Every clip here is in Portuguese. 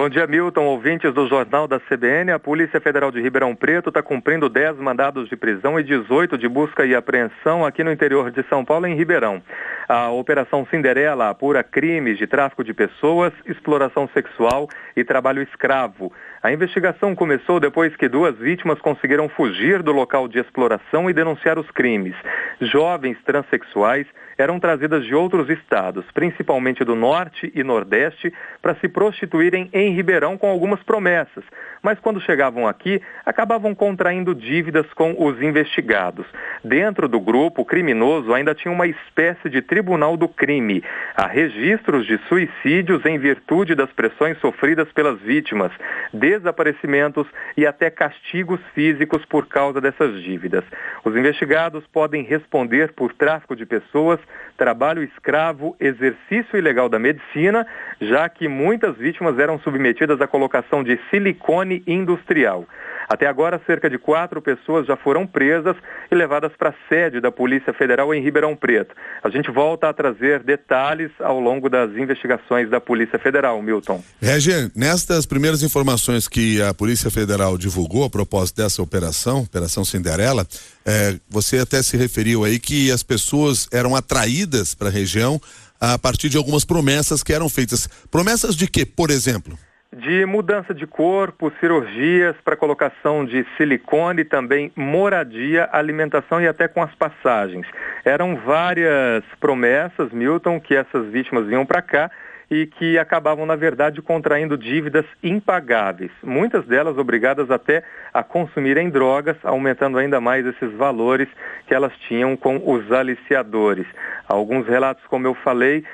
Bom dia, Milton, ouvintes do Jornal da CBN. A Polícia Federal de Ribeirão Preto está cumprindo 10 mandados de prisão e 18 de busca e apreensão aqui no interior de São Paulo, em Ribeirão. A Operação Cinderela apura crimes de tráfico de pessoas, exploração sexual e trabalho escravo. A investigação começou depois que 2 vítimas conseguiram fugir do local de exploração e denunciar os crimes. Jovens transexuais eram trazidas de outros estados, principalmente do Norte e Nordeste, para se prostituírem em Ribeirão com algumas promessas. Mas quando chegavam aqui, acabavam contraindo dívidas com os investigados. Dentro do grupo criminoso ainda tinha uma espécie de tribunal do crime. Há registros de suicídios em virtude das pressões sofridas pelas vítimas, desaparecimentos e até castigos físicos por causa dessas dívidas. Os investigados podem responder por tráfico de pessoas, trabalho escravo, exercício ilegal da medicina, já que muitas vítimas eram submetidas à colocação de silicone industrial. Até agora, cerca de 4 pessoas já foram presas e levadas para a sede da Polícia Federal em Ribeirão Preto. A gente volta a trazer detalhes ao longo das investigações da Polícia Federal, Milton. Regi, nestas primeiras informações que a Polícia Federal divulgou a propósito dessa Operação Cinderela, você até se referiu aí que as pessoas eram atraídas para a região a partir de algumas promessas que eram feitas. Promessas de quê, por exemplo? De mudança de corpo, cirurgias para colocação de silicone, também moradia, alimentação e até com as passagens. Eram várias promessas, Milton, que essas vítimas vinham para cá e que acabavam, na verdade, contraindo dívidas impagáveis. Muitas delas obrigadas até a consumirem drogas, aumentando ainda mais esses valores que elas tinham com os aliciadores. Alguns relatos, como eu falei,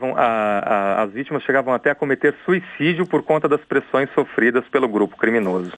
as vítimas chegavam até a cometer suicídio por conta das pressões sofridas pelo grupo criminoso.